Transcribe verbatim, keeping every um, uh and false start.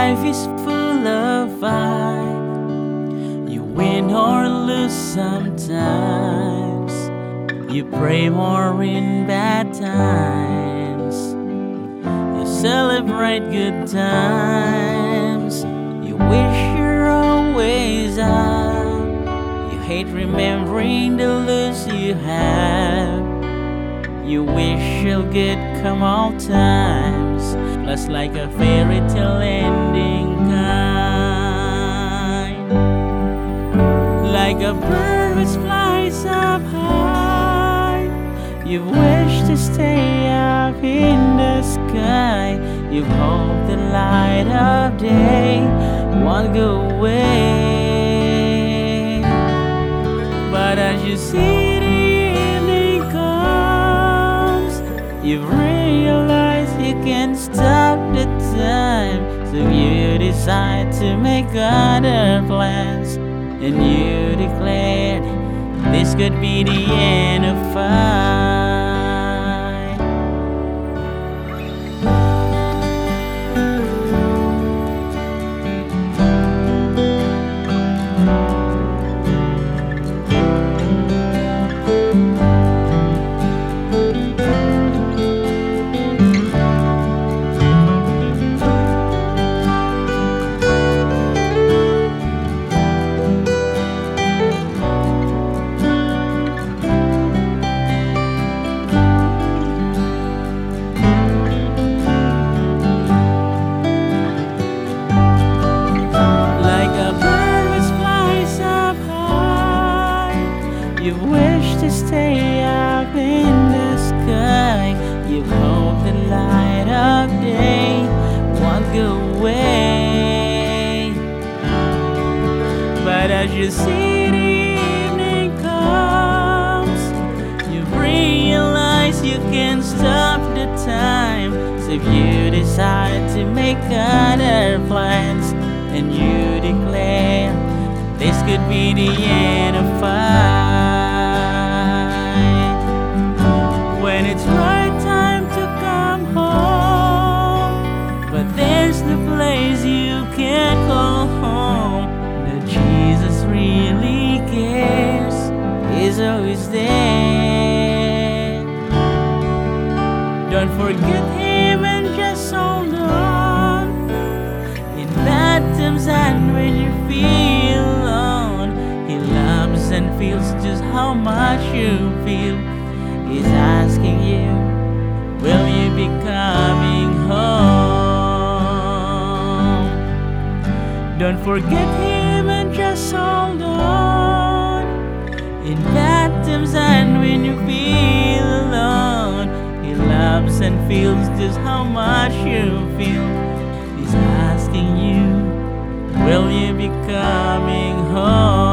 Life is full of fight. You win or lose sometimes. You pray more in bad times. You celebrate good times. You wish you're always up. You hate remembering the lose you have. You wish you'll get come all times, plus like a fairy tale ending kind. Like a bird which flies up high, you wish to stay up in the sky. You hope the light of day won't go away. But as you see the evening comes, you realize you can't stop the time. So you decide to make other plans, and you declared this could be the end of fight. You wish to stay up in the sky. You hope the light of day won't go away. But as you see the evening comes, you realize you can't stop the time. So you decide to make other plans, and you declare this could be the end of fight. When it's right time to come home, but there's no place you can call home. That Jesus really cares is always there. Don't forget Him and just hold on. In bad times and when you feel alone, He loves and feels just how much you feel. He's asking you, will you be coming home? Don't forget Him and just hold on. In bad times and when you feel alone, He loves and feels just how much you feel. He's asking you, will you be coming home?